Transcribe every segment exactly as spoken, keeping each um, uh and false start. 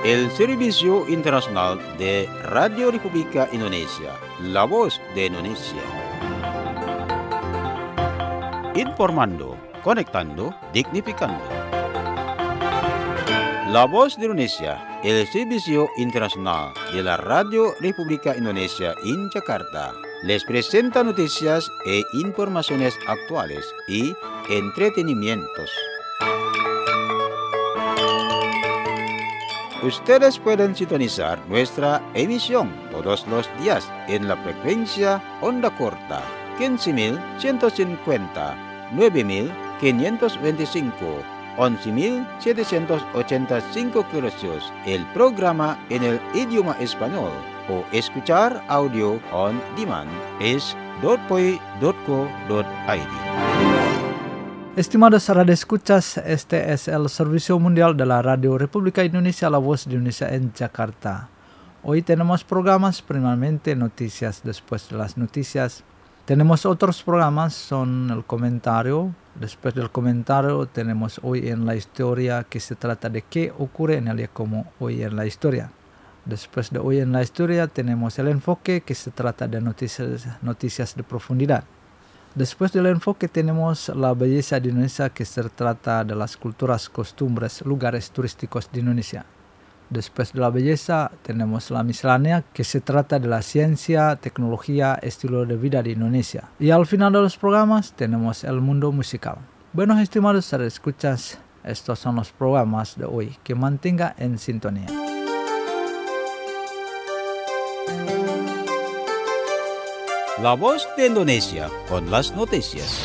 el Servicio Internacional de Radio República Indonesia, la voz de Indonesia. Informando, conectando, dignificando. La voz de Indonesia, el Servicio Internacional de la Radio República Indonesia en Jakarta, les presenta noticias e informaciones actuales y entretenimientos. Ustedes pueden sintonizar nuestra emisión todos los días en la frecuencia onda corta quince mil ciento cincuenta, nueve mil quinientos veinticinco, once mil setecientos ochenta y cinco kHz, el programa en el idioma español, o escuchar audio on demand es dotpoi punto co punto id. Estimados radioescuchas, este es el Servicio Mundial de la Radio República Indonesia, la voz de Indonesia en Jakarta. Hoy tenemos programas, primeramente noticias, después de las noticias. Tenemos otros programas, son el comentario. Después del comentario tenemos Hoy en la Historia, que se trata de qué ocurre en el día como hoy en la historia. Después de Hoy en la Historia tenemos el enfoque, que se trata de noticias, noticias de profundidad. Después del enfoque tenemos la belleza de Indonesia, que se trata de las culturas, costumbres, lugares turísticos de Indonesia. Después de la belleza tenemos la miscelánea, que se trata de la ciencia, tecnología, estilo de vida de Indonesia. Y al final de los programas tenemos el mundo musical. Bueno, estimados escuchas, estos son los programas de hoy. Que mantenga en sintonía. La voz de Indonesia con las noticias.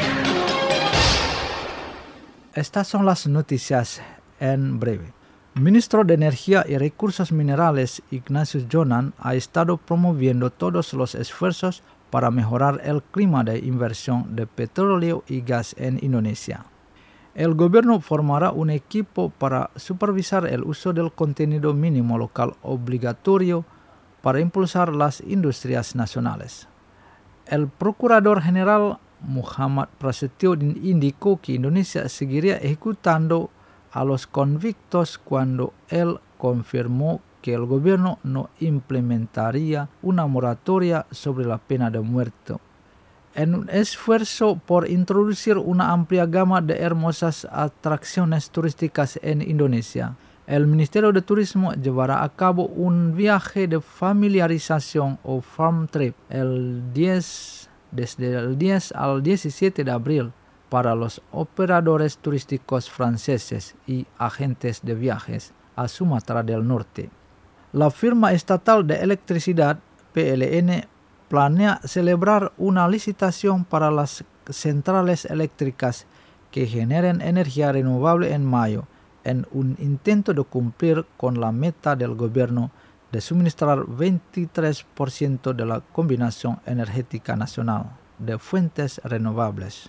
Estas son las noticias en breve. Ministro de Energía y Recursos Minerales Ignatius Jonan ha estado promoviendo todos los esfuerzos para mejorar el clima de inversión de petróleo y gas en Indonesia. El gobierno formará un equipo para supervisar el uso del contenido mínimo local obligatorio para impulsar las industrias nacionales. El Procurador General Muhammad Prasetyo indicó que Indonesia seguiría ejecutando a los convictos cuando él confirmó que el gobierno no implementaría una moratoria sobre la pena de muerte. En un esfuerzo por introducir una amplia gama de hermosas atracciones turísticas en Indonesia, el Ministerio de Turismo llevará a cabo un viaje de familiarización o farm trip el diez, desde el diez al diecisiete de abril para los operadores turísticos franceses y agentes de viajes a Sumatra del Norte. La firma estatal de electricidad, P L N, planea celebrar una licitación para las centrales eléctricas que generen energía renovable en mayo, en un intento de cumplir con la meta del gobierno de suministrar veintitrés por ciento de la combinación energética nacional de fuentes renovables.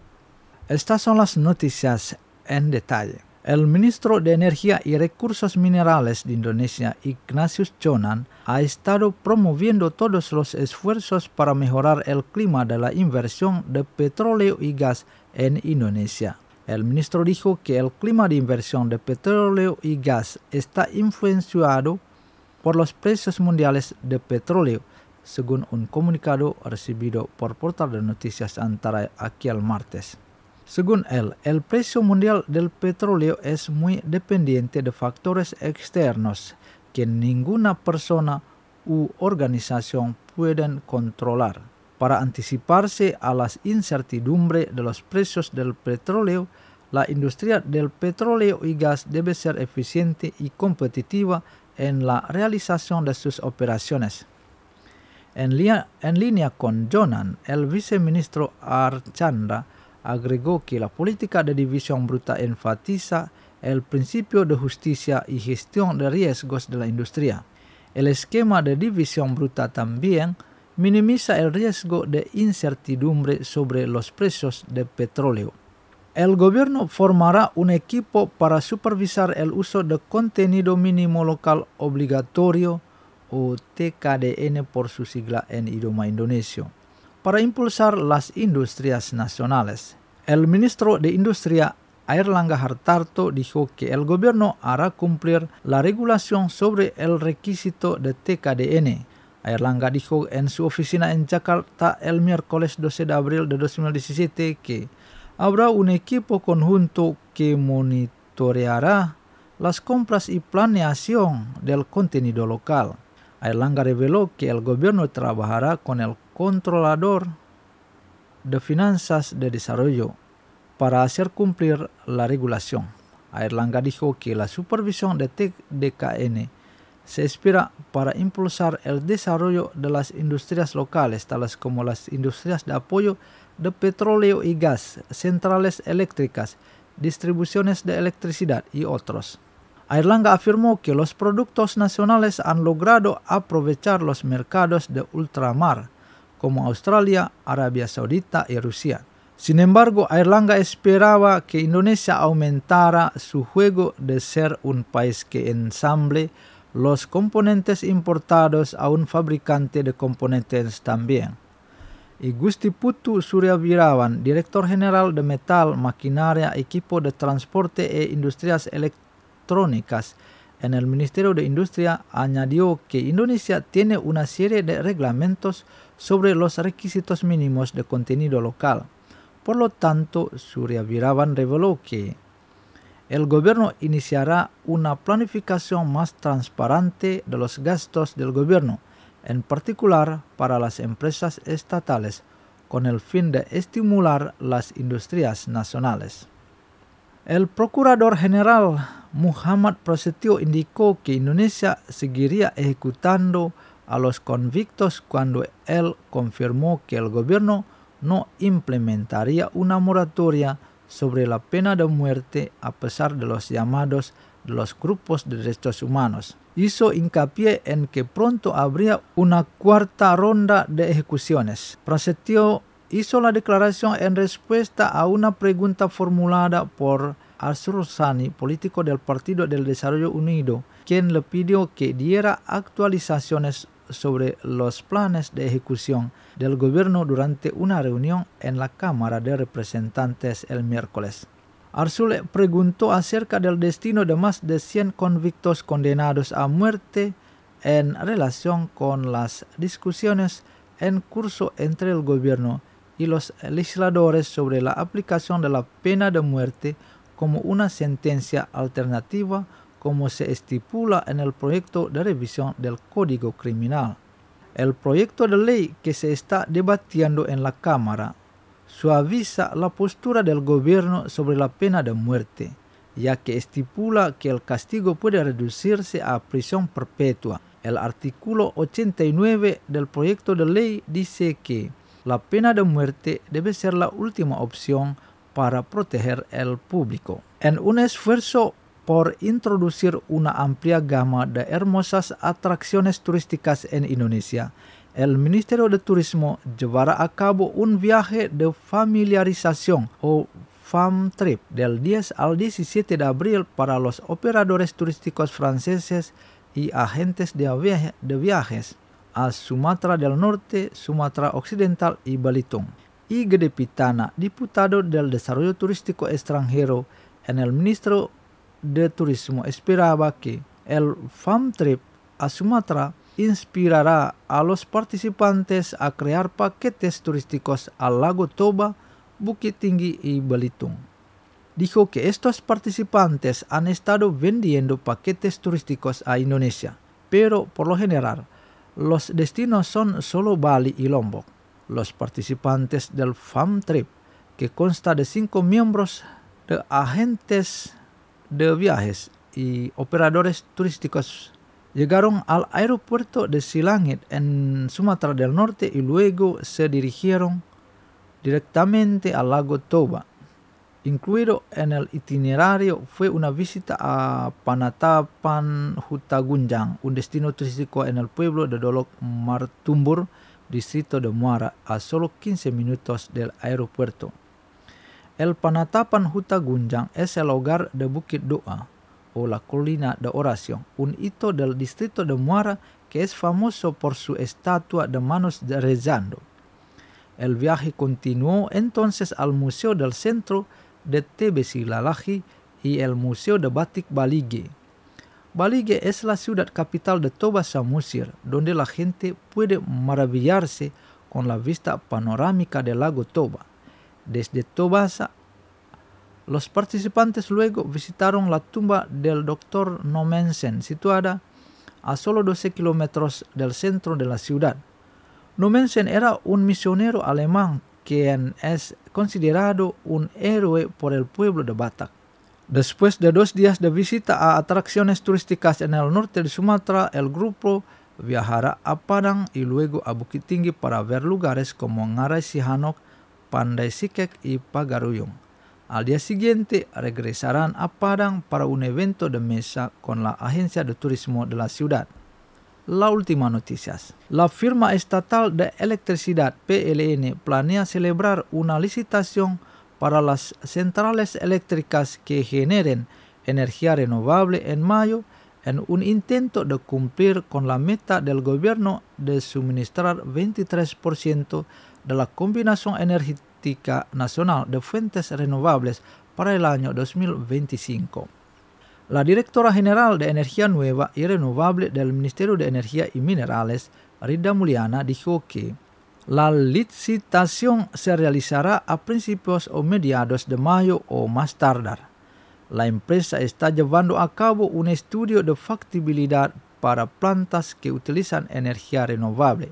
Estas son las noticias en detalle. El ministro de Energía y Recursos Minerales de Indonesia, Ignatius Jonan, ha estado promoviendo todos los esfuerzos para mejorar el clima de la inversión de petróleo y gas en Indonesia. El ministro dijo que el clima de inversión de petróleo y gas está influenciado por los precios mundiales de petróleo, según un comunicado recibido por Portal de Noticias Antara aquí el martes. Según él, el precio mundial del petróleo es muy dependiente de factores externos que ninguna persona u organización pueden controlar. Para anticiparse a las incertidumbres de los precios del petróleo, la industria del petróleo y gas debe ser eficiente y competitiva en la realización de sus operaciones. En, lia, en línea con Jonan, el viceministro Archandra agregó que la política de división bruta enfatiza el principio de justicia y gestión de riesgos de la industria. El esquema de división bruta también minimiza el riesgo de incertidumbre sobre los precios de petróleo. El gobierno formará un equipo para supervisar el uso de contenido mínimo local obligatorio, o T K D N por su sigla en idioma indonesio, para impulsar las industrias nacionales. El ministro de Industria Airlangga Hartarto dijo que el gobierno hará cumplir la regulación sobre el requisito de T K D N. Airlangga dijo en su oficina en Jakarta el miércoles doce de abril de dos mil diecisiete que habrá un equipo conjunto que monitoreará las compras y planeación del contenido local. Airlangga reveló que el gobierno trabajará con el controlador de finanzas de desarrollo para hacer cumplir la regulación. Airlangga dijo que la supervisión de T K D N se espera para impulsar el desarrollo de las industrias locales, tales como las industrias de apoyo de petróleo y gas, centrales eléctricas, distribuciones de electricidad y otros. Airlangga afirmó que los productos nacionales han logrado aprovechar los mercados de ultramar, como Australia, Arabia Saudita y Rusia. Sin embargo, Airlangga esperaba que Indonesia aumentara su juego de ser un país que ensamble los componentes importados a un fabricante de componentes también. Y Gusti Putu Suryawirawan, director general de Metal, Maquinaria, Equipo de Transporte e Industrias Electrónicas en el Ministerio de Industria, añadió que Indonesia tiene una serie de reglamentos sobre los requisitos mínimos de contenido local. Por lo tanto, Suryawirawan reveló que el gobierno iniciará una planificación más transparente de los gastos del gobierno, en particular para las empresas estatales, con el fin de estimular las industrias nacionales. El Procurador General Muhammad Prasetyo indicó que Indonesia seguiría ejecutando a los convictos cuando él confirmó que el gobierno no implementaría una moratoria sobre la pena de muerte a pesar de los llamados de los grupos de derechos humanos. Hizo hincapié en que pronto habría una cuarta ronda de ejecuciones. Prasetyo hizo la declaración en respuesta a una pregunta formulada por Arsul Sani, político del Partido del Desarrollo Unido, quien le pidió que diera actualizaciones sobre los planes de ejecución del gobierno durante una reunión en la Cámara de Representantes el miércoles. Arsul preguntó acerca del destino de más de cien convictos condenados a muerte en relación con las discusiones en curso entre el gobierno y los legisladores sobre la aplicación de la pena de muerte como una sentencia alternativa, como se estipula en el proyecto de revisión del Código Criminal. El proyecto de ley que se está debatiendo en la Cámara suaviza la postura del gobierno sobre la pena de muerte, ya que estipula que el castigo puede reducirse a prisión perpetua. El artículo ochenta y nueve del proyecto de ley dice que la pena de muerte debe ser la última opción para proteger al público. En un esfuerzo por introducir una amplia gama de hermosas atracciones turísticas en Indonesia, el Ministerio de Turismo llevará a cabo un viaje de familiarización o Fam Trip del diez al diecisiete de abril para los operadores turísticos franceses y agentes de, viaje, de viajes a Sumatra del Norte, Sumatra Occidental y Belitung. Y Gede Pitana, diputado del Desarrollo Turístico Extranjero en el Ministerio de Turismo, esperaba que el Fam Trip a Sumatra inspirará a los participantes a crear paquetes turísticos al Lago Toba, Bukit Tinggi y Belitung. Dijo que estos participantes han estado vendiendo paquetes turísticos a Indonesia, pero por lo general los destinos son solo Bali y Lombok. Los participantes del Fam Trip, que consta de cinco miembros de agentes de viajes y operadores turísticos, llegaron al aeropuerto de Silangit en Sumatra del Norte y luego se dirigieron directamente al lago Toba. Incluido en el itinerario fue una visita a Panatapan Hutagunjang, un destino turístico en el pueblo de Dolok Martumbur, distrito de Muara, a solo quince minutos del aeropuerto. El Panatapan Hutagunjang es el hogar de Bukit Doa, o la colina de oración, un hito del distrito de Muara que es famoso por su estatua de manos de rezando. El viaje continuó entonces al Museo del Centro de T B Silalahi y el Museo de Batik Balige. Balige es la ciudad capital de Toba Samosir, donde la gente puede maravillarse con la vista panorámica del lago Toba. Desde Tobasa, los participantes luego visitaron la tumba del doctor Nommensen, situada a solo doce kilómetros del centro de la ciudad. Nommensen era un misionero alemán quien es considerado un héroe por el pueblo de Batak. Después de dos días de visita a atracciones turísticas en el norte de Sumatra, el grupo viajará a Padang y luego a Bukit Tinggi para ver lugares como Ngarai Sihanouk, Pandai Sike y Pagaruyung. Al día siguiente regresarán a Padang para un evento de mesa con la agencia de turismo de la ciudad. La última noticias. La firma estatal de electricidad P L N planea celebrar una licitación para las centrales eléctricas que generen energía renovable en mayo en un intento de cumplir con la meta del gobierno de suministrar veintitrés por ciento de la combinación energética nacional de fuentes renovables para el año dos mil veinticinco. La directora general de Energía Nueva y Renovable del Ministerio de Energía y Minerales, Rida Mulyana, dijo que la licitación se realizará a principios o mediados de mayo o más tardar. La empresa está llevando a cabo un estudio de factibilidad para plantas que utilizan energía renovable.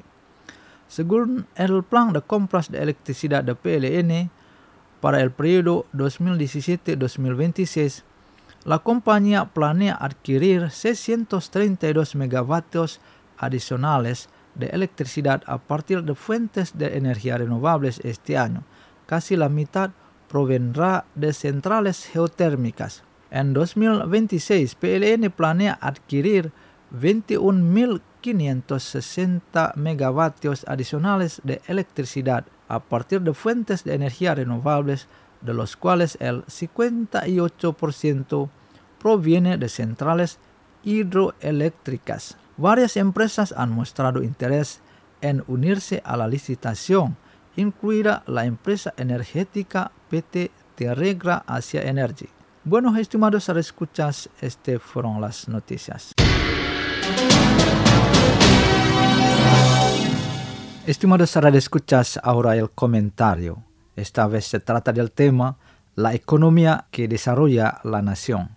Según el plan de compras de electricidad de P L N para el periodo dos mil diecisiete a dos mil veintiséis, la compañía planea adquirir seiscientos treinta y dos megavatios adicionales de electricidad a partir de fuentes de energía renovables este año. Casi la mitad provendrá de centrales geotérmicas. En dos mil veintiséis, P L N planea adquirir veintiún mil quinientos sesenta megavatios adicionales de electricidad a partir de fuentes de energía renovables, de los cuales el cincuenta y ocho por ciento proviene de centrales hidroeléctricas. Varias empresas han mostrado interés en unirse a la licitación, incluida la empresa energética P T Teregra Asia Energy. Bueno, estimados escuchas, estas fueron las noticias. Estimados escuchas, ahora el comentario. Esta vez se trata del tema la economía que desarrolla la nación.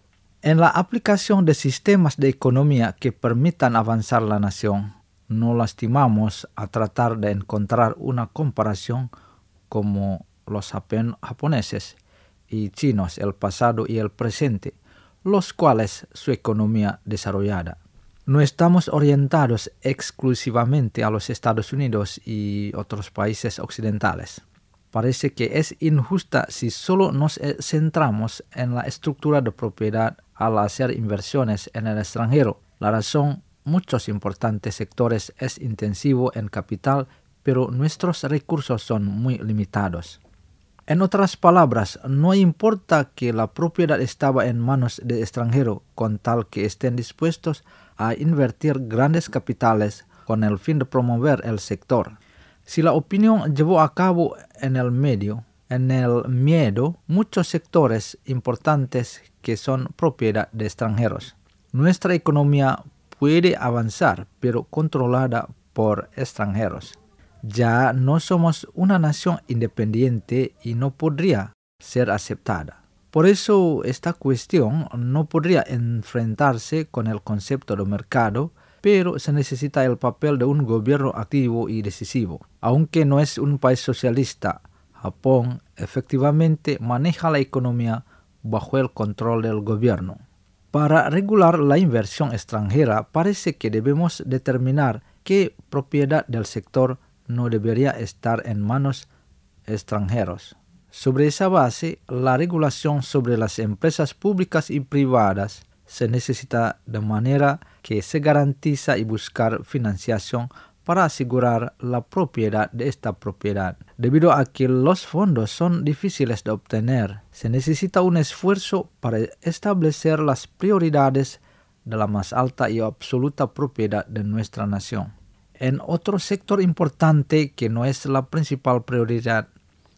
En la aplicación de sistemas de economía que permitan avanzar la nación, no lastimamos a tratar de encontrar una comparación como los japoneses y chinos, el pasado y el presente, los cuales su economía desarrollada. No estamos orientados exclusivamente a los Estados Unidos y otros países occidentales. Parece que es injusta si solo nos centramos en la estructura de propiedad al hacer inversiones en el extranjero. La razón, muchos importantes sectores es intensivo en capital, pero nuestros recursos son muy limitados. En otras palabras, no importa que la propiedad estaba en manos de extranjeros, con tal que estén dispuestos a invertir grandes capitales con el fin de promover el sector. Si la opinión llevó a cabo en el medio, en el miedo, muchos sectores importantes que son propiedad de extranjeros. Nuestra economía puede avanzar, pero controlada por extranjeros. Ya no somos una nación independiente y no podría ser aceptada. Por eso esta cuestión no podría enfrentarse con el concepto de mercado, pero se necesita el papel de un gobierno activo y decisivo. Aunque no es un país socialista, Japón efectivamente maneja la economía bajo el control del gobierno. Para regular la inversión extranjera, parece que debemos determinar qué propiedad del sector no debería estar en manos extranjeros. Sobre esa base, la regulación sobre las empresas públicas y privadas se necesita de manera que se garantiza y buscar financiación para asegurar la propiedad de esta propiedad. Debido a que los fondos son difíciles de obtener, se necesita un esfuerzo para establecer las prioridades de la más alta y absoluta propiedad de nuestra nación. En otro sector importante que no es la principal prioridad,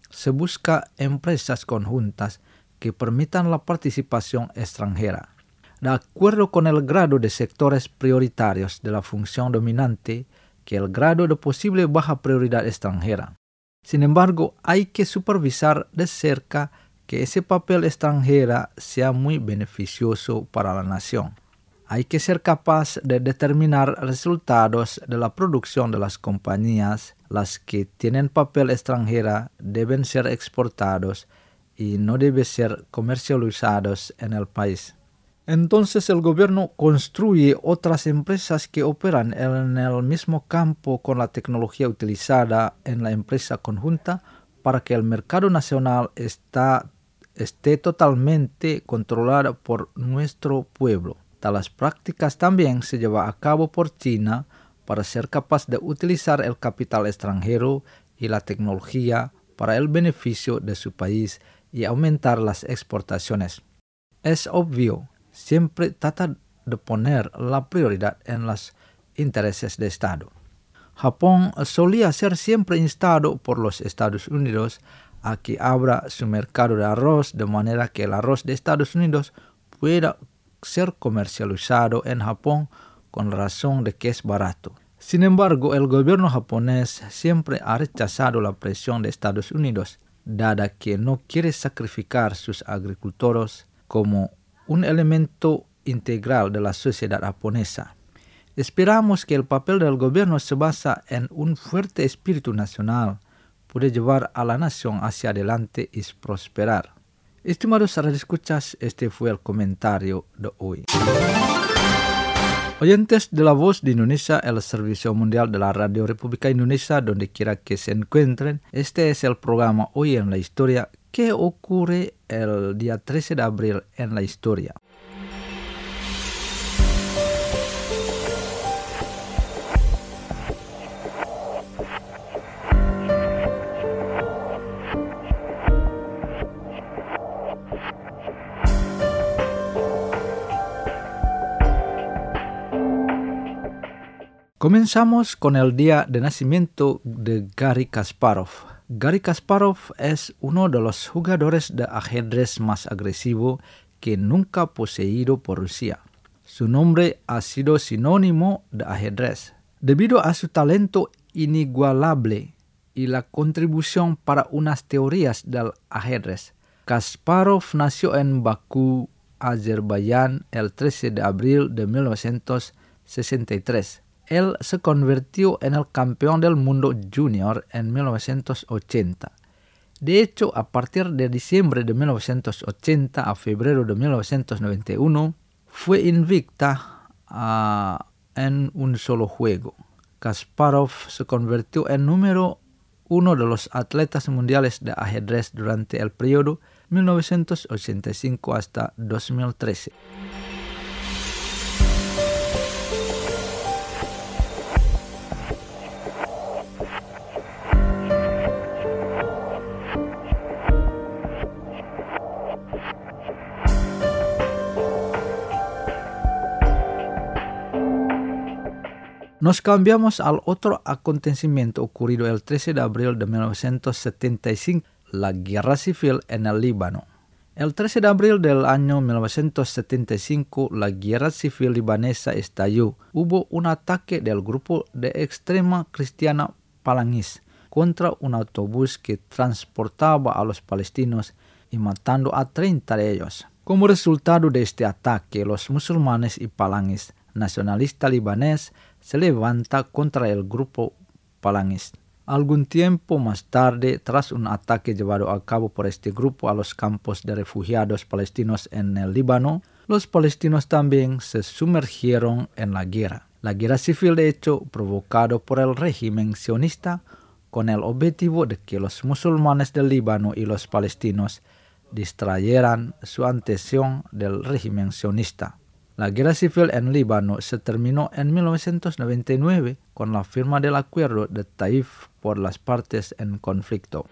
se busca empresas conjuntas que permitan la participación extranjera. De acuerdo con el grado de sectores prioritarios de la función dominante, que el grado de posible baja prioridad extranjera. Sin embargo, hay que supervisar de cerca que ese papel extranjera sea muy beneficioso para la nación. Hay que ser capaz de determinar resultados de la producción de las compañías. Las que tienen papel extranjera deben ser exportados y no deben ser comercializados en el país. Entonces el gobierno construye otras empresas que operan en el mismo campo con la tecnología utilizada en la empresa conjunta para que el mercado nacional está, esté totalmente controlado por nuestro pueblo. Tales prácticas también se llevan a cabo por China para ser capaz de utilizar el capital extranjero y la tecnología para el beneficio de su país y aumentar las exportaciones. Es obvio, siempre trata de poner la prioridad en los intereses de Estado. Japón solía ser siempre instado por los Estados Unidos a que abra su mercado de arroz de manera que el arroz de Estados Unidos pueda ser comercializado en Japón con razón de que es barato. Sin embargo, el gobierno japonés siempre ha rechazado la presión de Estados Unidos, dada que no quiere sacrificar sus agricultores como un elemento integral de la sociedad japonesa. Esperamos que el papel del gobierno se basa en un fuerte espíritu nacional, puede llevar a la nación hacia adelante y prosperar. Estimados radioescuchas, este fue el comentario de hoy. Oyentes de La Voz de Indonesia, el servicio mundial de la Radio República Indonesia, donde quiera que se encuentren, este es el programa Hoy en la Historia. ¿Qué ocurre el día trece de abril en la historia? Comenzamos con el día de nacimiento de Garry Kasparov. Garry Kasparov es uno de los jugadores de ajedrez más agresivo que nunca poseído por Rusia. Su nombre ha sido sinónimo de ajedrez. Debido a su talento inigualable y la contribución para unas teorías del ajedrez, Kasparov nació en Bakú, Azerbaiyán, el trece de abril de mil novecientos sesenta y tres. Él se convirtió en el campeón del mundo junior en mil novecientos ochenta. De hecho, a partir de diciembre de mil novecientos ochenta a febrero de mil novecientos noventa y uno, fue invicta uh, en un solo juego. Kasparov se convirtió en número uno de los atletas mundiales de ajedrez durante el periodo mil novecientos ochenta y cinco hasta dos mil trece. Nos cambiamos al otro acontecimiento ocurrido el trece de abril de mil novecientos setenta y cinco, la guerra civil en el Líbano. El trece de abril del año mil novecientos setenta y cinco, la guerra civil libanesa estalló. Hubo un ataque del grupo de extrema cristiana Phalangists contra un autobús que transportaba a los palestinos y matando a treinta de ellos. Como resultado de este ataque, los musulmanes y Phalangistas nacionalista libanés se levanta contra el grupo Phalangist. Algún tiempo más tarde, tras un ataque llevado a cabo por este grupo a los campos de refugiados palestinos en el Líbano, los palestinos también se sumergieron en la guerra. La guerra civil, de hecho, provocado por el régimen sionista, con el objetivo de que los musulmanes del Líbano y los palestinos distrayeran su atención del régimen sionista. La guerra civil en Líbano se terminó en mil novecientos noventa y nueve con la firma del acuerdo de Taif por las partes en conflicto.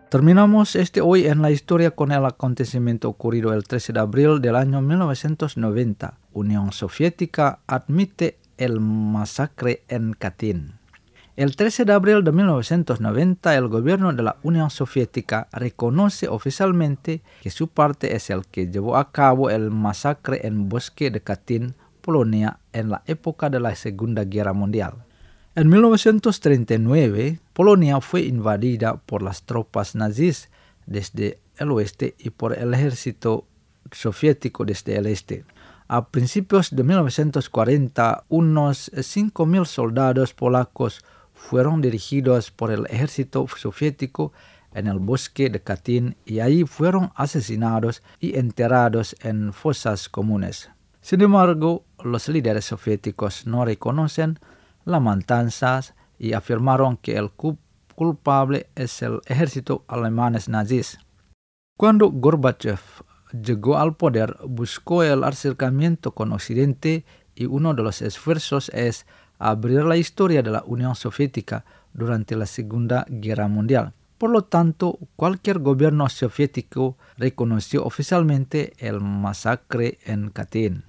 Terminamos este hoy en la historia con el acontecimiento ocurrido el trece de abril del año mil novecientos noventa. Unión Soviética admite el masacre en Katyn. El trece de abril de mil novecientos noventa, el gobierno de la Unión Soviética reconoce oficialmente que su parte es el que llevó a cabo el masacre en bosque de Katyn, Polonia, en la época de la Segunda Guerra Mundial. En mil novecientos treinta y nueve, Polonia fue invadida por las tropas nazis desde el oeste y por el ejército soviético desde el este. A principios de mil novecientos cuarenta, unos cinco mil soldados polacos fueron dirigidos por el ejército soviético en el bosque de Katyn y ahí fueron asesinados y enterrados en fosas comunes. Sin embargo, los líderes soviéticos no reconocen las matanzas y afirmaron que el culpable es el ejército alemanes nazis. Cuando Gorbachev llegó al poder, buscó el acercamiento con Occidente y uno de los esfuerzos es abrir la historia de la Unión Soviética durante la Segunda Guerra Mundial. Por lo tanto, cualquier gobierno soviético reconoció oficialmente el masacre en Katyn.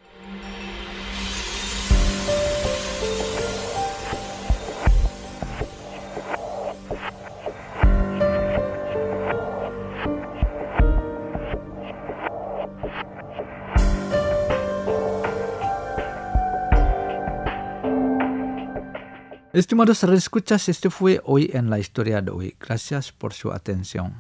Estimados reescuchas, este fue Hoy en la Historia de hoy. Gracias por su atención.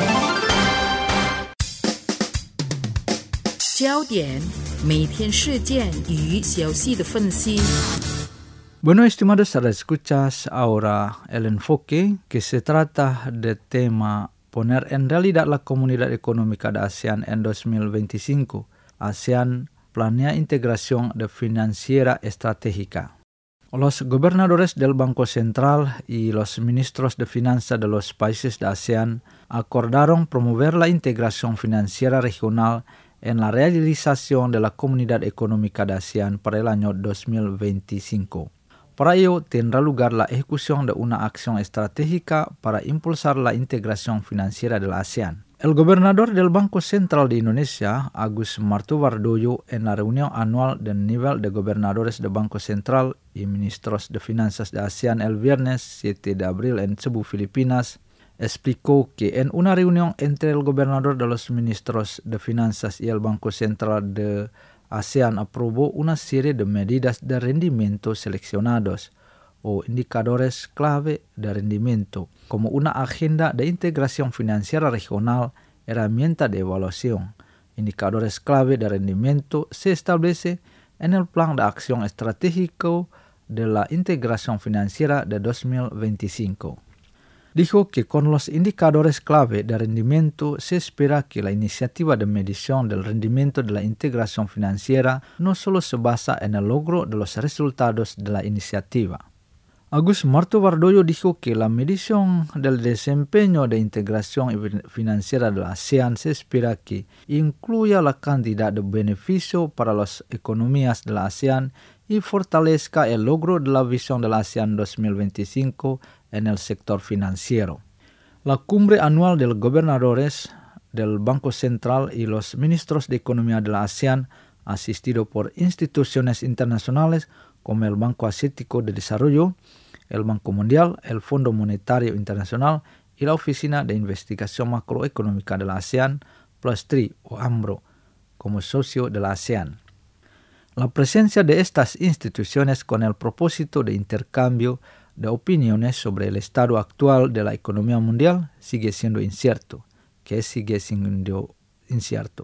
Bueno, estimados reescuchas, ahora el enfoque que se trata de tema poner en realidad la Comunidad Económica de ASEAN en dos mil veinticinco. ASEAN planea integración de financiera estratégica. Los gobernadores del Banco Central y los ministros de finanzas de los países de ASEAN acordaron promover la integración financiera regional en la realización de la Comunidad Económica de ASEAN para el año dos mil veinticinco. Para ello, tendrá lugar la ejecución de una acción estratégica para impulsar la integración financiera de la ASEAN. El gobernador del Banco Central de Indonesia, Agus Martowardoyo, en la reunión anual del nivel de gobernadores del Banco Central y ministros de finanzas de ASEAN el viernes siete de abril en Cebu, Filipinas, explicó que en una reunión entre el gobernador de los ministros de finanzas y el Banco Central de ASEAN aprobó una serie de medidas de rendimiento seleccionados o indicadores clave de rendimiento, como una agenda de integración financiera regional, herramienta de evaluación. Indicadores clave de rendimiento se establece en el Plan de Acción Estratégico de la Integración Financiera de dos mil veinticinco. Dijo que con los indicadores clave de rendimiento se espera que la iniciativa de medición del rendimiento de la integración financiera no solo se basa en el logro de los resultados de la iniciativa. Agus Martowardoyo dijo que la medición del desempeño de integración financiera de la ASEAN se espera que incluya la cantidad de beneficio para las economías de la ASEAN y fortalezca el logro de la visión de la ASEAN dos mil veinticinco en el sector financiero. La cumbre anual de los gobernadores del Banco Central y los ministros de Economía de la ASEAN, asistido por instituciones internacionales como el Banco Asiático de Desarrollo, el Banco Mundial, el Fondo Monetario Internacional y la Oficina de Investigación Macroeconómica de la ASEAN, plus tres o AMRO, como socio de la ASEAN. La presencia de estas instituciones con el propósito de intercambio de opiniones sobre el estado actual de la economía mundial sigue siendo incierto, que sigue siendo incierto.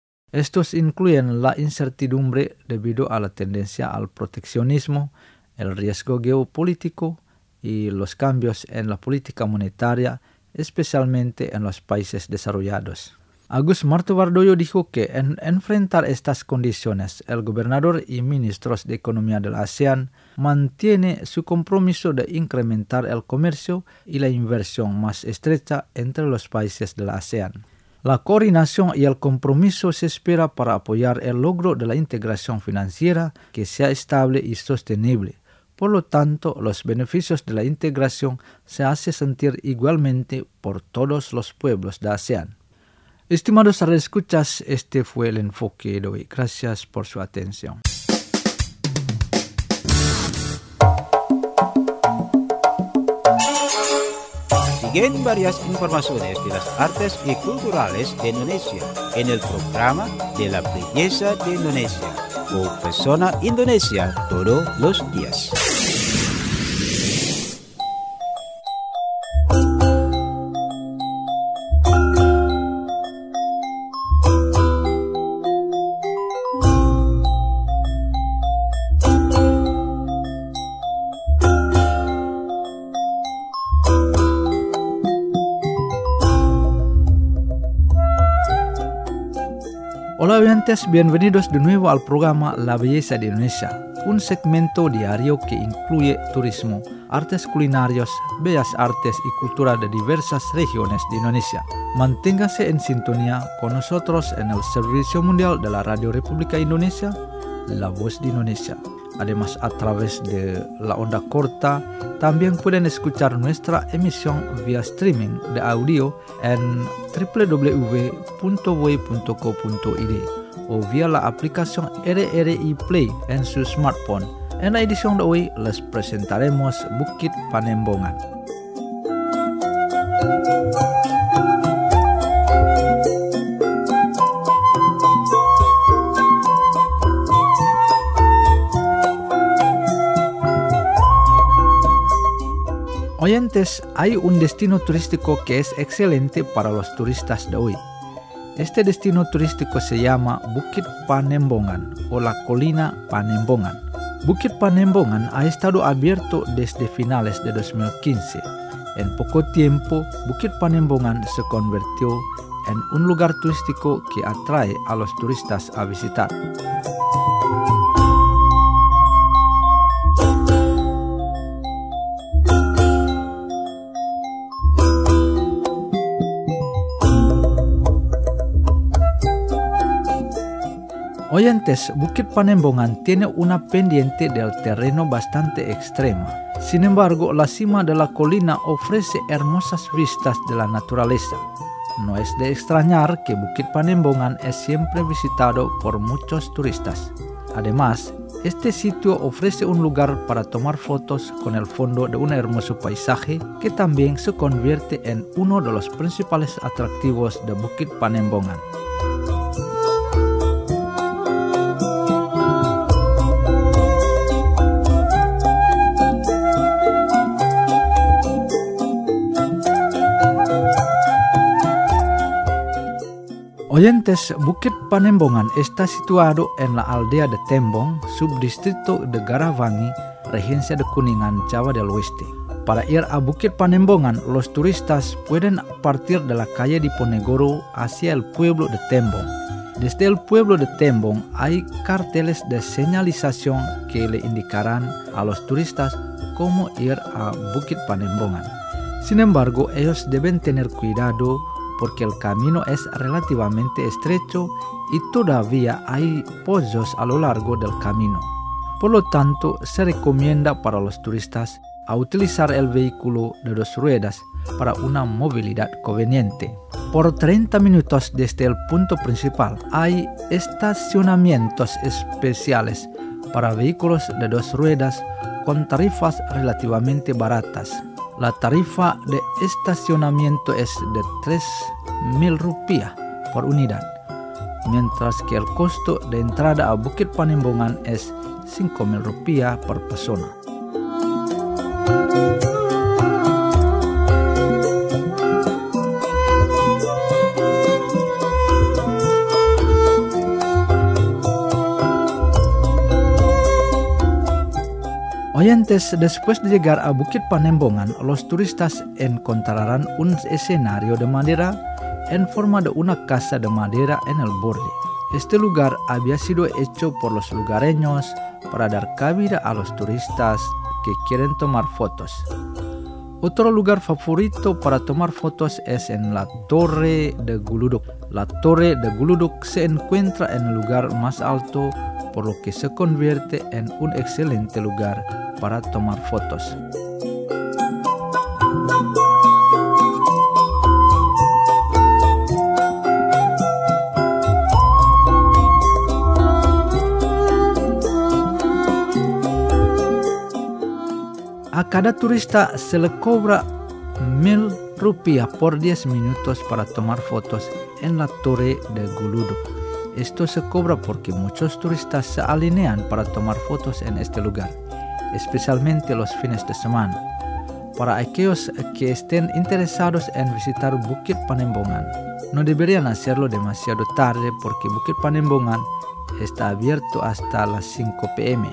Estos incluyen la incertidumbre debido a la tendencia al proteccionismo, el riesgo geopolítico y los cambios en la política monetaria, especialmente en los países desarrollados. Agus Martowardoyo dijo que en enfrentar estas condiciones, el gobernador y ministros de Economía de la ASEAN mantiene su compromiso de incrementar el comercio y la inversión más estrecha entre los países de la ASEAN. La coordinación y el compromiso se espera para apoyar el logro de la integración financiera que sea estable y sostenible, Por lo tanto, los beneficios de la integración se hacen sentir igualmente por todos los pueblos de ASEAN. Estimados radioescuchas, este fue el enfoque de hoy. Gracias por su atención. Siguen varias informaciones de las artes y culturales de Indonesia en el programa de la belleza de Indonesia o Persona Indonesia todos los días. Hola oyentes, bienvenidos de nuevo al programa La Belleza de Indonesia, un segmento diario que incluye turismo, artes culinarios, bellas artes y cultura de diversas regiones de Indonesia. Manténgase en sintonía con nosotros en el Servicio Mundial de la Radio República Indonesia, La Voz de Indonesia. Además, a través de la onda corta, también pueden escuchar nuestra emisión vía streaming de audio en doble u doble u doble u punto w punto co punto i d o vía la aplicación R R I Play en su smartphone. En la edición de hoy les presentaremos Bukit Panembongan. Oyentes, hay un destino turístico que es excelente para los turistas de hoy. Este destino turístico se llama Bukit Panembongan o la Colina Panembongan. Bukit Panembongan ha estado abierto desde finales de dos mil quince. En poco tiempo, Bukit Panembongan se convirtió en un lugar turístico que atrae a los turistas a visitar. Oyentes, Bukit Panembongan tiene una pendiente del terreno bastante extrema. Sin embargo, la cima de la colina ofrece hermosas vistas de la naturaleza. No es de extrañar que Bukit Panembongan es siempre visitado por muchos turistas. Además, este sitio ofrece un lugar para tomar fotos con el fondo de un hermoso paisaje que también se convierte en uno de los principales atractivos de Bukit Panembongan. Oyentes, Bukit Panembongan está situado en la aldea de Tembong, subdistrito de Garavangi, regencia de Kuningan, Java del Oeste. Para ir a Bukit Panembongan, los turistas pueden partir de la calle Diponegoro hacia el pueblo de Tembong. Desde el pueblo de Tembong hay carteles de señalización que le indicarán a los turistas cómo ir a Bukit Panembongan. Sin embargo, ellos deben tener cuidado porque el camino es relativamente estrecho y todavía hay pozos a lo largo del camino. Por lo tanto, se recomienda para los turistas a utilizar el vehículo de dos ruedas para una movilidad conveniente. Por treinta minutos desde el punto principal hay estacionamientos especiales para vehículos de dos ruedas con tarifas relativamente baratas. La tarifa de estacionamiento es de tres mil rupiah por unidad, mientras que el costo de entrada a Bukit Panembongan es cinco mil rupiah por persona. Oyentes, después de llegar a Bukit Panembongan, los turistas encontrarán un escenario de madera en forma de una casa de madera en el borde. Este lugar había sido hecho por los lugareños para dar cabida a los turistas que quieren tomar fotos. Otro lugar favorito para tomar fotos es en la Torre de Guluduk. La Torre de Guluduk se encuentra en el lugar más alto, por lo que se convierte en un excelente lugar para tomar fotos. A cada turista se le cobra mil rupiah por diez minutos para tomar fotos en la Torre de Guluduk. Esto se cobra porque muchos turistas se alinean para tomar fotos en este lugar, especialmente los fines de semana. Para aquellos que estén interesados en visitar Bukit Panembongan, no deberían hacerlo demasiado tarde porque Bukit Panembongan está abierto hasta las cinco p m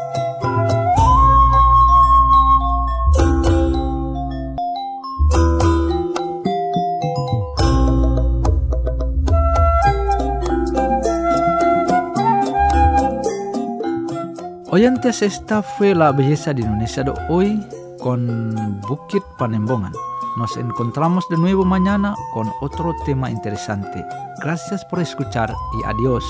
Oyentes, esta fue la belleza de Indonesia de hoy con Bukit Panembongan. Nos encontramos de nuevo mañana con otro tema interesante. Gracias por escuchar y adiós.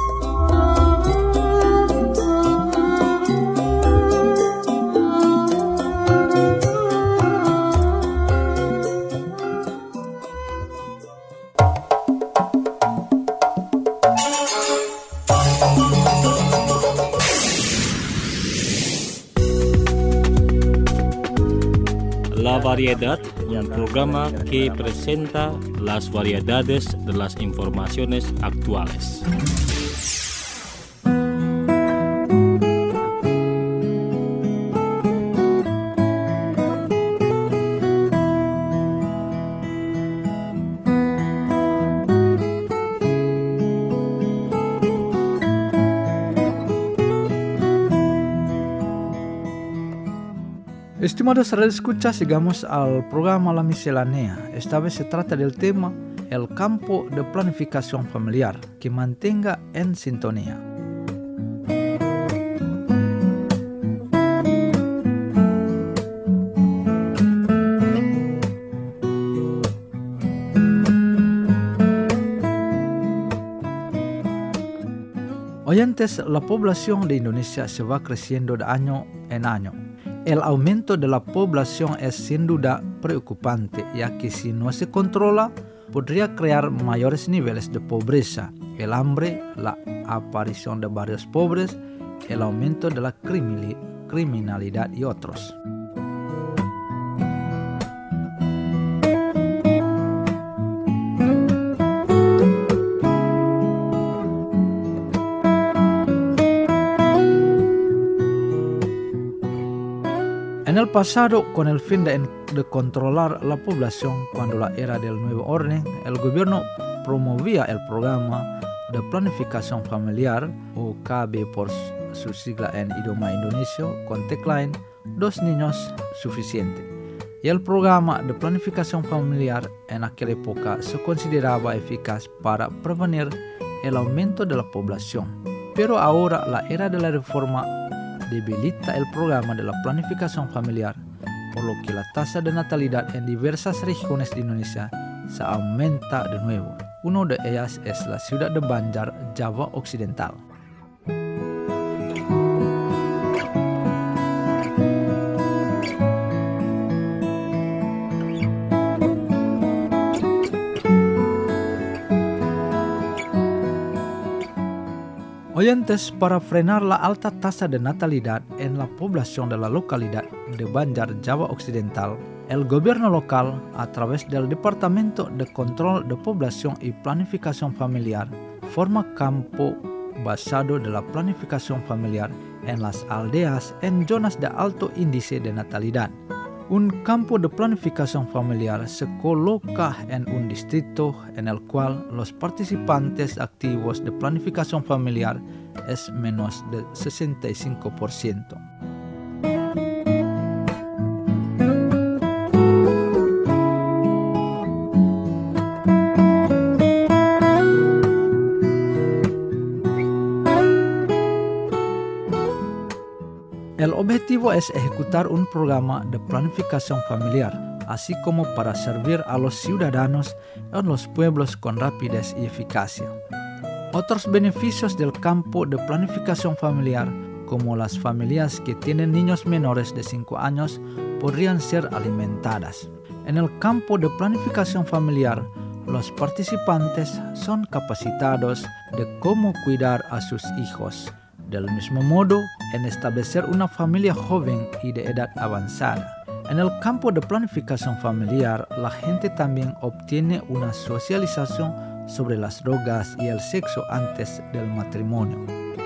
La Variedad, un programa que presenta las variedades de las informaciones actuales. Estimados radioescuchas, llegamos al programa La Miscelánea. Esta vez se trata del tema El campo de planificación familiar, que mantenga en sintonía. Oyentes, la población de Indonesia se va creciendo de año en año. El aumento de la población es sin duda preocupante, ya que si no se controla, podría crear mayores niveles de pobreza, el hambre, la aparición de barrios pobres, el aumento de la criminalidad y otros. En el pasado, con el fin de, de controlar la población cuando la era del nuevo orden, el gobierno promovía el programa de planificación familiar, o K B por su sigla en idioma indonesio, con tagline Dos niños suficiente. Y el programa de planificación familiar en aquella época se consideraba eficaz para prevenir el aumento de la población. Pero ahora la era de la reforma debilita el programa de la planificación familiar, por lo que la tasa de natalidad en diversas regiones de Indonesia se aumenta de nuevo. Una de ellas es la ciudad de Banjar, Java Occidental. Oyentes, para frenar la alta tasa de natalidad en la población de la localidad de Banjar, Java Occidental, el gobierno local, a través del Departamento de Control de Población y Planificación Familiar, forma campo basado de la planificación familiar en las aldeas en zonas de alto índice de natalidad. Un campo de planificación familiar se coloca en un distrito en el cual los participantes activos de planificación familiar es menos de sesenta y cinco por ciento. El objetivo es ejecutar un programa de planificación familiar, así como para servir a los ciudadanos en los pueblos con rapidez y eficacia. Otros beneficios del campo de planificación familiar como las familias que tienen niños menores de cinco años podrían ser alimentadas. En el campo de planificación familiar, los participantes son capacitados de cómo cuidar a sus hijos. Del mismo modo, en establecer una familia joven y de edad avanzada. En el campo de planificación familiar, la gente también obtiene una socialización sobre las drogas y el sexo antes del matrimonio.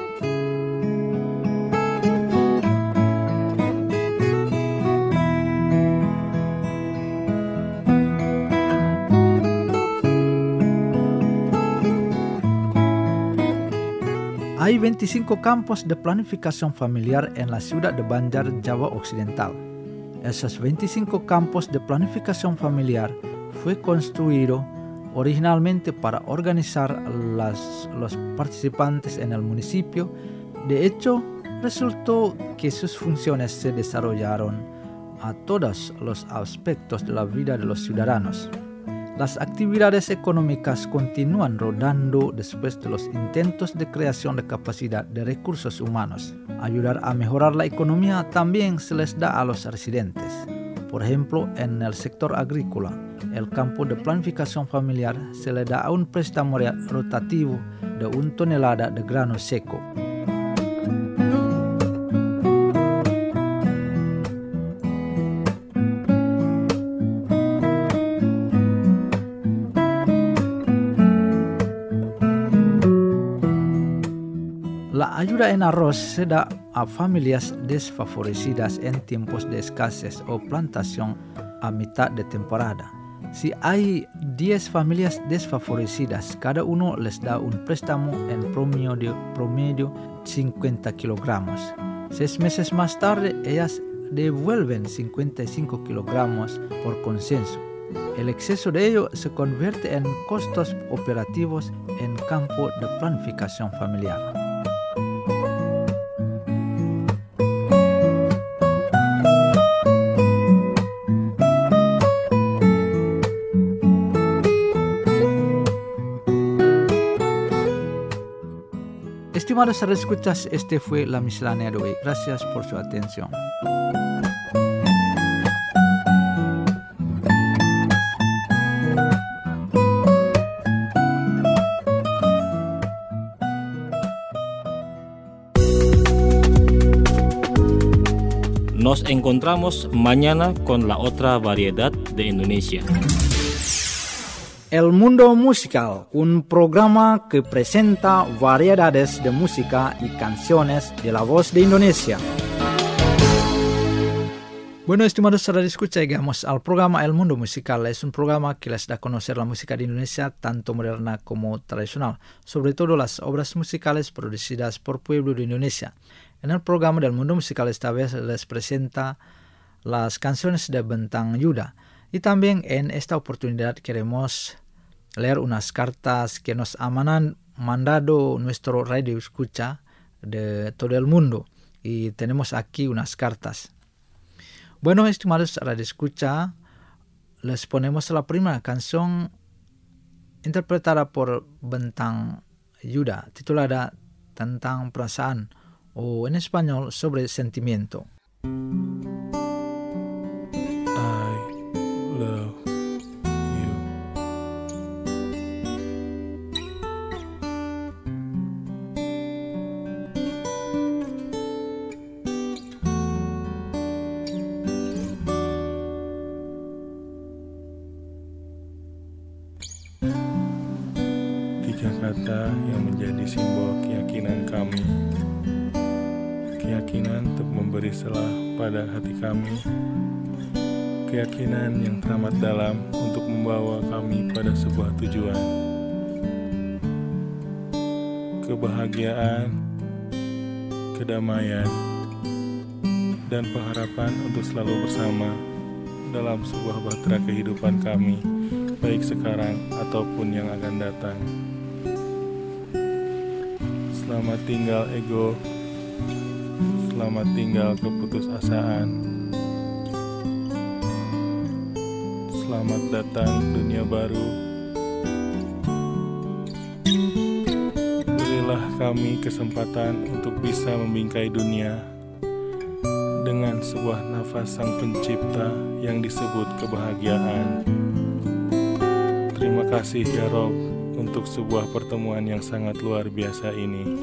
Hay veinticinco campos de planificación familiar en la ciudad de Banjar, Java Occidental. Esos veinticinco campos de planificación familiar fue construido originalmente para organizar las, los participantes en el municipio. De hecho, resultó que sus funciones se desarrollaron a todos los aspectos de la vida de los ciudadanos. Las actividades económicas continúan rodando después de los intentos de creación de capacidad de recursos humanos. Ayudar a mejorar la economía también se les da a los residentes. Por ejemplo, en el sector agrícola, el campo de planificación familiar se le da un préstamo rotativo de una tonelada de grano seco. La ayuda en arroz se da a familias desfavorecidas en tiempos de escasez o plantación a mitad de temporada. Si hay diez familias desfavorecidas, cada uno les da un préstamo en promedio, promedio cincuenta kilogramos. Seis meses más tarde, ellas devuelven cincuenta y cinco kilogramos por consenso. El exceso de ello se convierte en costos operativos en campo de planificación familiar. Estimados escuchas, este fue la miscelánea de hoy. Gracias por su atención. Nos encontramos mañana con la otra variedad de Indonesia. El Mundo Musical, un programa que presenta variedades de música y canciones de la voz de Indonesia. Bueno, estimados saudara escucha, llegamos al programa El Mundo Musical. Es un programa que les da a conocer la música de Indonesia, tanto moderna como tradicional, sobre todo las obras musicales producidas por pueblo de Indonesia. En el programa del Mundo Musical esta vez les presenta las canciones de Bentang Yuda. Y también en esta oportunidad queremos leer unas cartas que nos han mandado nuestro radio escucha de todo el mundo. Y tenemos aquí unas cartas. Bueno, estimados radio escucha, les ponemos la primera canción interpretada por Bentang Yuda, titulada Tentang Perasaan, o en español sobre sentimiento. Kata yang menjadi simbol keyakinan kami, keyakinan untuk memberi selah pada hati kami, keyakinan yang teramat dalam untuk membawa kami pada sebuah tujuan, kebahagiaan, kedamaian, dan pengharapan untuk selalu bersama dalam sebuah bahtera kehidupan kami, baik sekarang ataupun yang akan datang. Selamat tinggal ego, selamat tinggal keputusasaan, selamat datang dunia baru. Berilah berilah kami kesempatan untuk bisa membingkai dunia dengan sebuah nafas Sang Pencipta yang disebut kebahagiaan. Terima kasih ya Rob untuk sebuah pertemuan yang sangat luar biasa ini.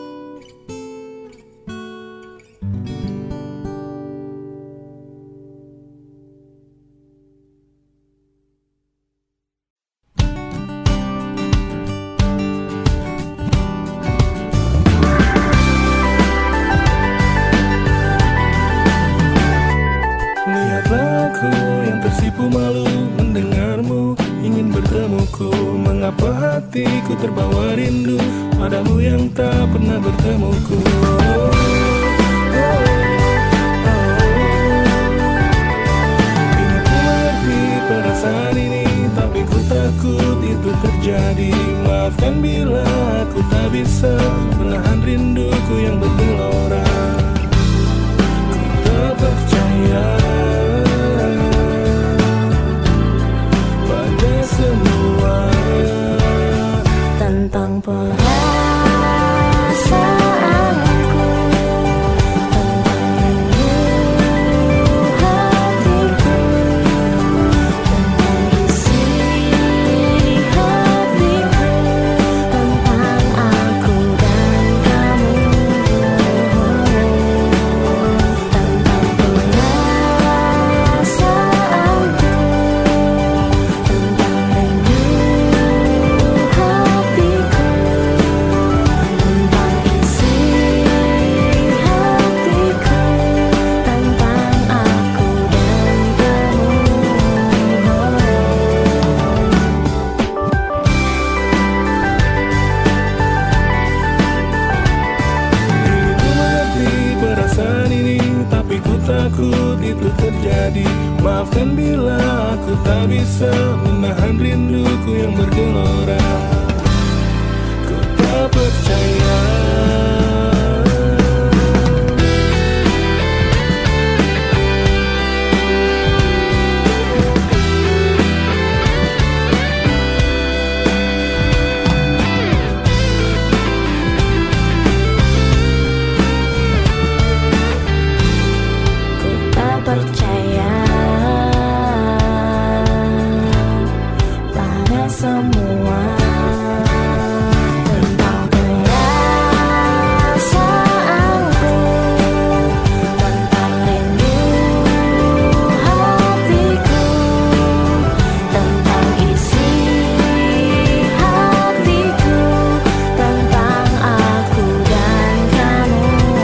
Mengapa hatiku terbawa rindu padamu yang tak pernah bertemuku. oh, oh, oh, oh. Ingin ku mengerti perasaan ini, tapi ku takut itu terjadi. Maafkan bila aku tak bisa menahan rinduku yang bergelora. Ku tak percaya pada semua tentang perasaanku, tentang rindu hatiku, tentang isi hatiku, tentang aku dan kamu, tentang perasaanku, tentang rindu takut itu terjadi. Maafkan bila aku tak bisa menahan rinduku yang bergelora. Ku tak percaya percaya pada semua tentang perasaanku, tentang rindu hatiku, tentang isi hatiku, tentang aku dan kamu.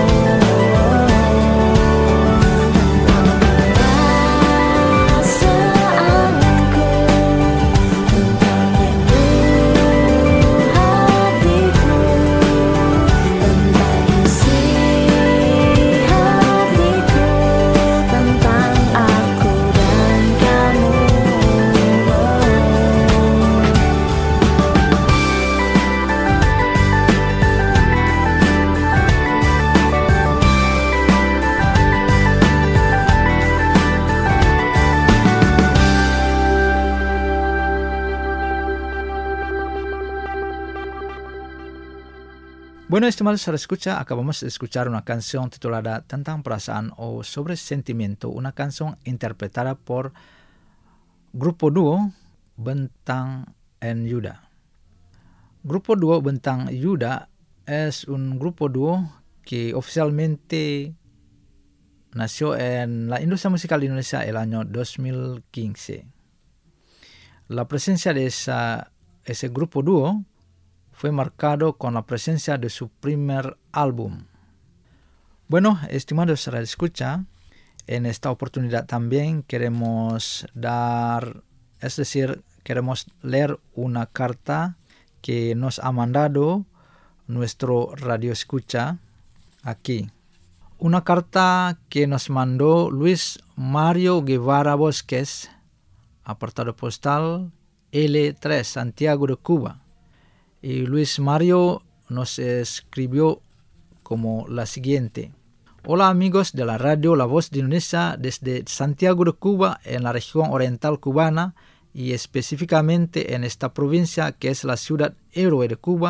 Bueno, estimados saudara escucha, acabamos de escuchar una canción titulada Tentang Perasaan o Sobre Sentimiento, una canción interpretada por Grupo Dúo Bentang and Yuda. Grupo Dúo Bentang Yuda es un grupo dúo que oficialmente nació en la industria musical de Indonesia el año dos mil quince. La presencia de esa, ese grupo dúo fue marcado con la presencia de su primer álbum. Bueno, estimados radio escucha, en esta oportunidad también queremos dar, es decir, queremos leer una carta que nos ha mandado nuestro radio escucha aquí. Una carta que nos mandó Luis Mario Guevara Bosques, apartado postal L tres, Santiago de Cuba. Y Luis Mario nos escribió como la siguiente. Hola amigos de la radio La Voz de Indonesia desde Santiago de Cuba, en la región oriental cubana y específicamente en esta provincia que es la ciudad héroe de Cuba,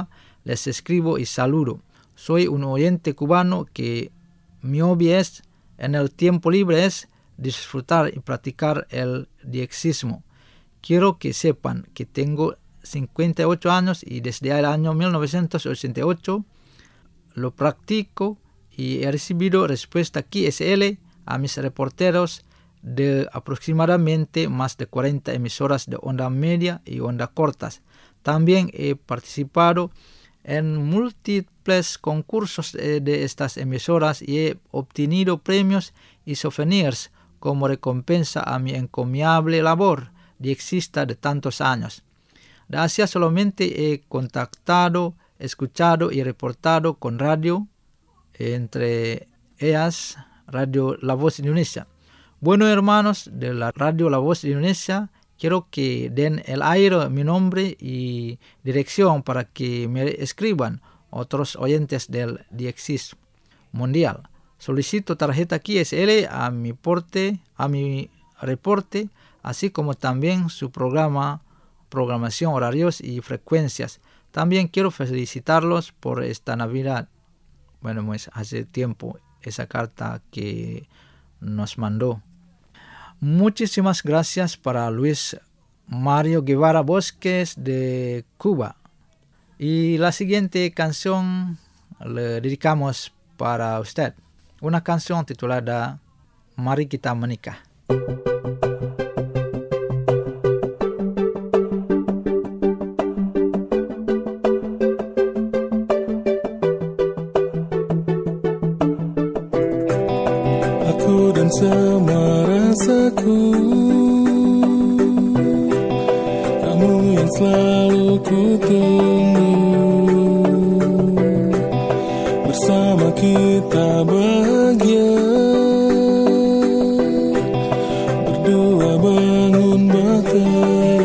les escribo y saludo. Soy un oyente cubano que mi hobby es, en el tiempo libre, es disfrutar y practicar el diexismo. Quiero que sepan que tengo cincuenta y ocho años y desde el año mil novecientos ochenta y ocho lo practico y he recibido respuesta Q S L a mis reporteros de aproximadamente más de cuarenta emisoras de onda media y onda cortas. También he participado en múltiples concursos de, de estas emisoras y he obtenido premios y souvenirs como recompensa a mi encomiable labor diexista de tantos años. De Asia solamente he contactado, escuchado y reportado con radio, entre ellas Radio La Voz de Indonesia. Bueno, hermanos de la Radio La Voz de Indonesia, quiero que den el aire mi nombre y dirección para que me escriban otros oyentes del diexismo mundial. Solicito tarjeta Q S L a mi porte, a mi reporte, así como también su programa, programación, horarios y frecuencias. También quiero felicitarlos por esta Navidad. Bueno, pues hace tiempo esa carta que nos mandó. Muchísimas gracias para Luis Mario Guevara Bosques de Cuba. Y la siguiente canción le dedicamos para usted. Una canción titulada Mari Kita Menikah. Aku dan semua rasaku, kamu yang selalu ku tunggu. Bersama kita bahagia, berdua bangun bahtera.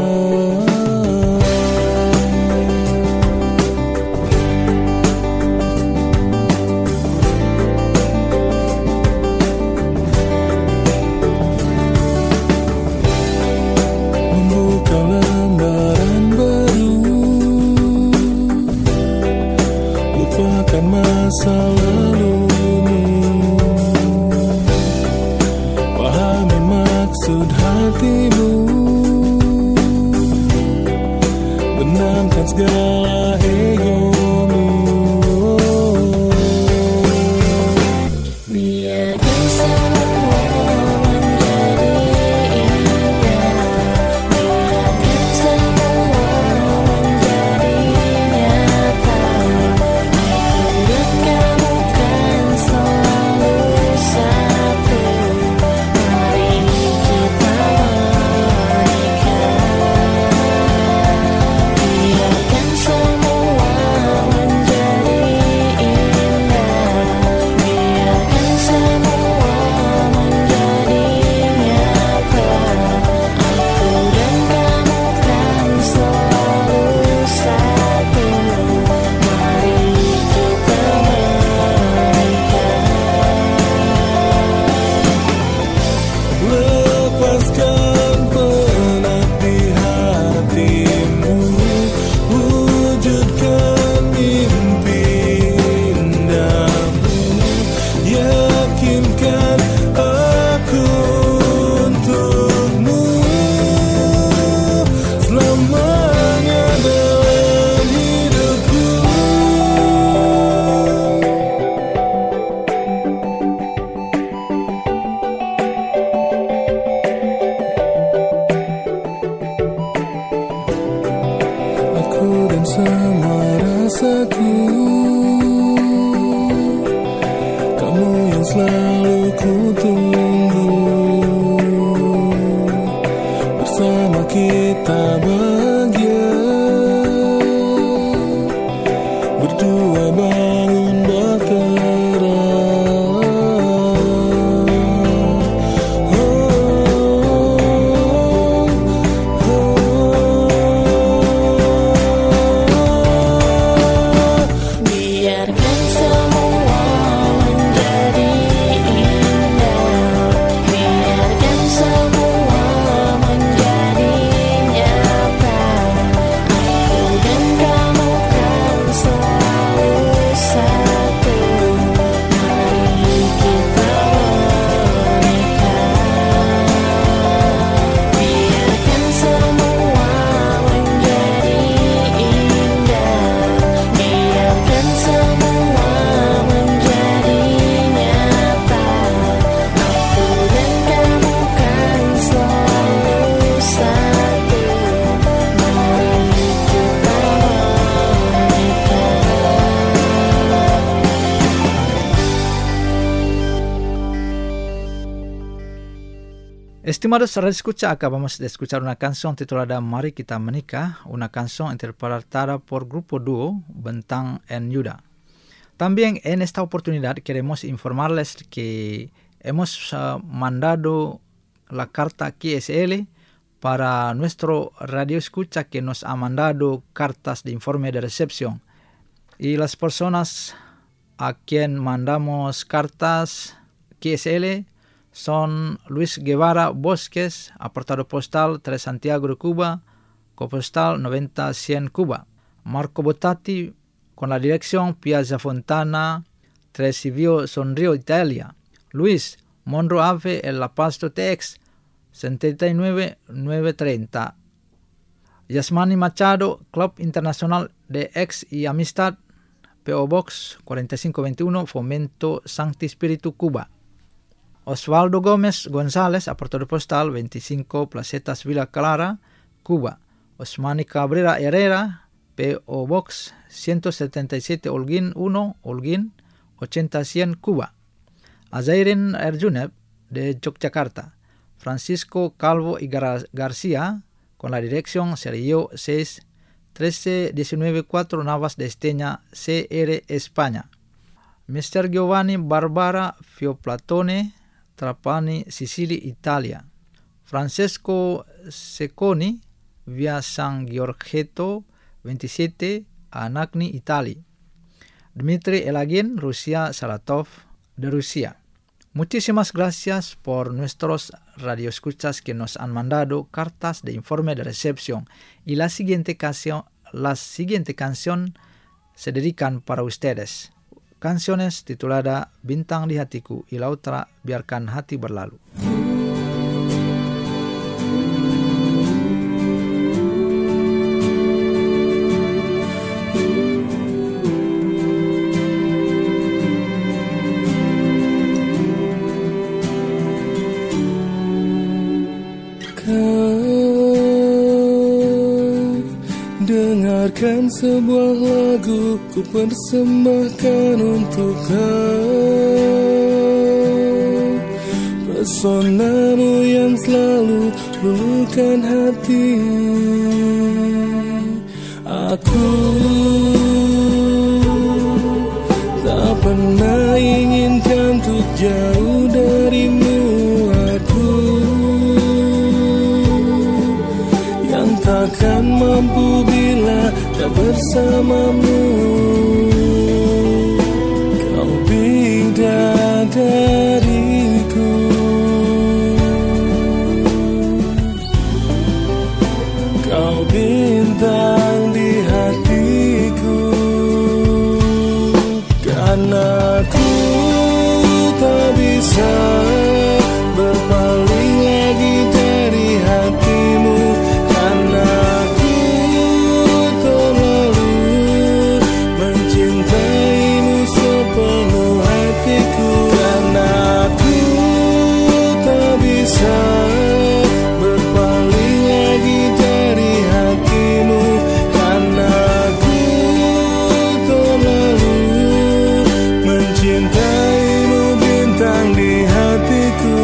Membuka lembaran baru, lupakan masa lalumu, pahami maksud hatimu, benamkan segala egomu. Biarkan semua menjadi indah, biarkan semua menjadi nyata. Aku dan kamu kan selalu satu. Mari kita menikah. Biarkan semua menjadi indah, biarkan semua menjadi nyata. Aku dan kamu kan selalu satu. Mari kita menikah. Lepaskan penat di hatimu, wujudkan mimpi indahmu, yakinkan aku untukmu selamanya dalam hidupku. Aku dan semua rasaku, kamu yang selalu ku tunggu. Bersama kita bahagia, berdua bangun bahtera. Oh, oh, oh. Biarkan semua menjadi indah, biarkan semua menjadi nyata. Estimados radio escucha, acabamos de escuchar una canción titulada Mari Kita Menikah, una canción interpretada por grupo dúo Bentang and Yuda. También en esta oportunidad queremos informarles que hemos uh, mandado la carta Q S L para nuestro radio escucha que nos ha mandado cartas de informe de recepción. Y las personas a quien mandamos cartas Q S L son Luis Guevara Bosques, apartado postal tres Santiago de Cuba, copostal noventa cien Cuba. Marco Bottati, con la dirección Piazza Fontana, Treviso Sonrio, Italia. Luis Monroe Ave, El Pasto, Tex, setenta y nueve novecientos treinta. Yasmani Machado, Club Internacional de Ex y Amistad, P O Box cuarenta y cinco veintiuno, Fomento Sancti Spiritu, Cuba. Osvaldo Gómez González, apartado postal veinticinco Placetas Villa Clara, Cuba. Osmani Cabrera Herrera, P O Box ciento setenta y siete Holguín uno, Holguín ochenta cien, Cuba. Azairin Erjuneb de Yogyakarta. Francisco Calvo y Gar- García, con la dirección Sergio seis trece diecinueve cuatro Navas de Esteña, C R, España. mister Giovanni Barbara Fioplatone, Trapani, Sicilia, Italia. Francesco Secconi, vía San Giorgetto veintisiete, Anagni, Italia. Dmitry Elagin, Rusia, Saratov, de Rusia. Muchísimas gracias por nuestros radioescuchas que nos han mandado cartas de informe de recepción. Y la siguiente canción, la siguiente canción se dedican para ustedes. Canciones titulada Bintang di Hatiku y la otra Biarkan Hati Berlalu. Dengarkan sebuah lagu ku persembahkan untuk kau. Pesonamu yang selalu luluhkan hati. Aku tak pernah inginkan untuk jauh darimu. Aku yang takkan mampu bila tak bersamamu. Kau bidadariku, kau bintang di hatiku. Karena aku tak bisa berpaling lagi dari hatimu. Karena aku terlalu mencintaimu sepenuh hatiku. Karena aku tak bisa berpaling lagi dari hatimu. Karena aku terlalu mencintaimu, bintang di hatiku.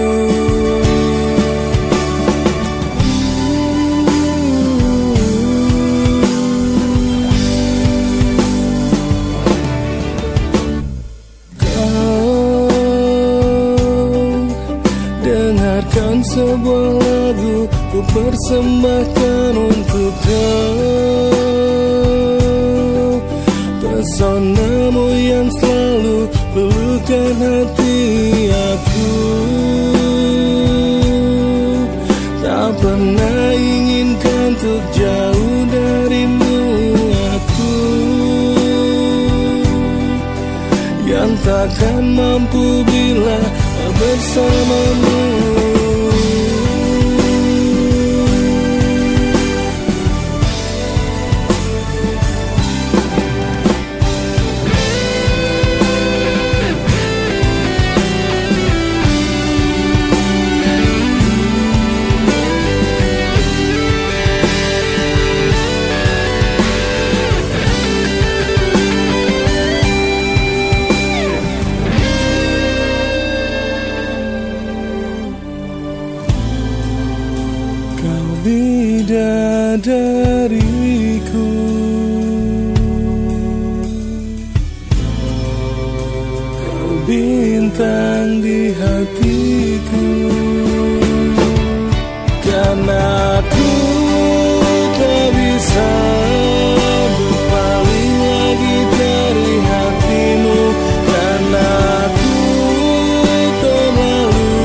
Dengarkan sebuah lagu ku persembahkan untuk kau. Pesonamu yang selalu luluhkan hati. Aku tak pernah inginkan untuk jauh darimu. Aku yang takkan mampu bila tak bersamamu. Kau bidadariku, kau bintang di hatiku, karena aku tak bisa berpaling lagi dari hatimu, karena aku terlalu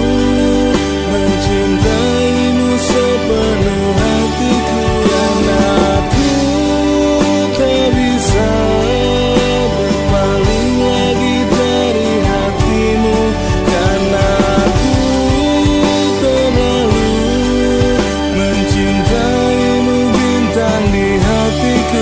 mencintaimu sepenuh hatiku, karena aku tak bisa berpaling lagi dari hatimu, karena aku terlalu mencintaimu, bintang di hatiku.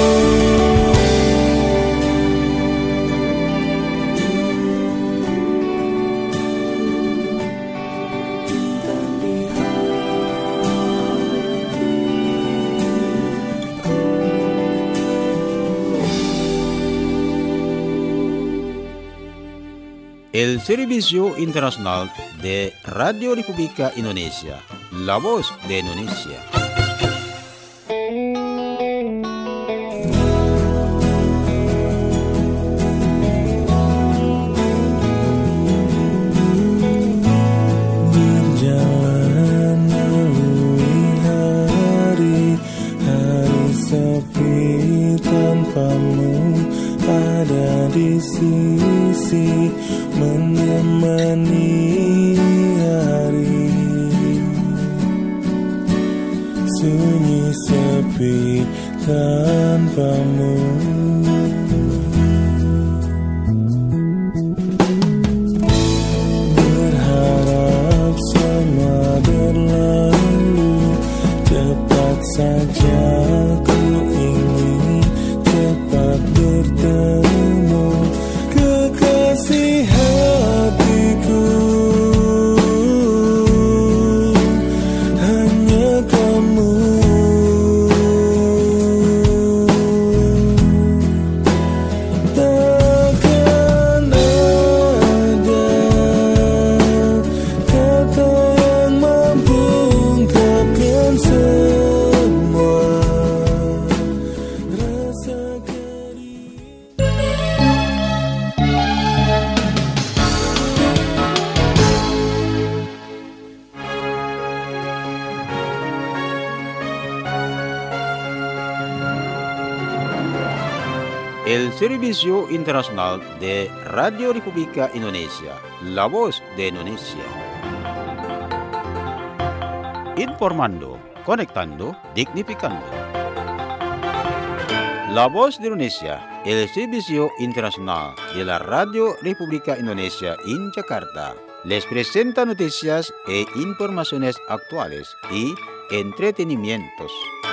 El Servicio Internacional de Radio República Indonesia, La Voz de Indonesia. Berjalan melalui hari-hari sepi tanpamu ada di sisi, menemani hari sunyi sepi tanpamu. Berharap semua berlalu cepat saja, ku ingin cepat bertemu kekasih hatiku, hanya kamu. Takkan ada kata yang mampu ungkapkan semua rasa kering. El Servicio Internacional de Radio República Indonesia, La Voz de Indonesia. Informando, conectando, dignificando. La Voz de Indonesia, el Servicio Internacional de la Radio República Indonesia en Jakarta, les presenta noticias e informaciones actuales y entretenimientos.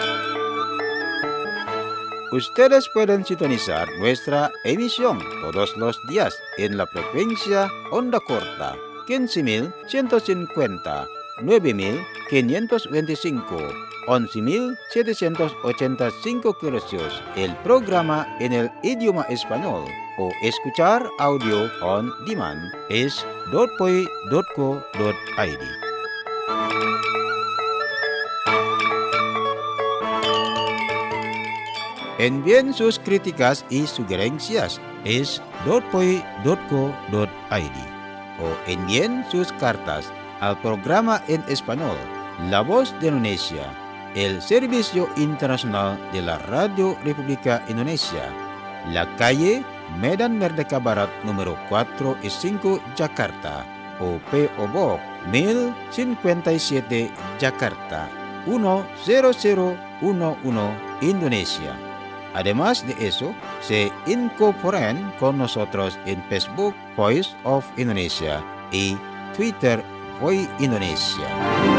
Ustedes pueden sintonizar nuestra emisión todos los días en la frecuencia onda corta quince mil ciento cincuenta, nueve mil quinientos veinticinco, once mil setecientos ochenta y cinco kHz, el programa en el idioma español, o escuchar audio on demand es dot poi dot co dot i d. Envíen sus críticas y sugerencias es dot poi dot co dot i d o envíen sus cartas al programa en español La Voz de Indonesia, el Servicio Internacional de la Radio República Indonesia, la calle Medan Merdeka Barat número cuatro y cinco, Jakarta, o P O Box mil cincuenta y siete, Jakarta, uno cero cero uno uno, Indonesia. Además de eso, se incorporan con nosotros en Facebook Voice of Indonesia y Twitter Voice Indonesia.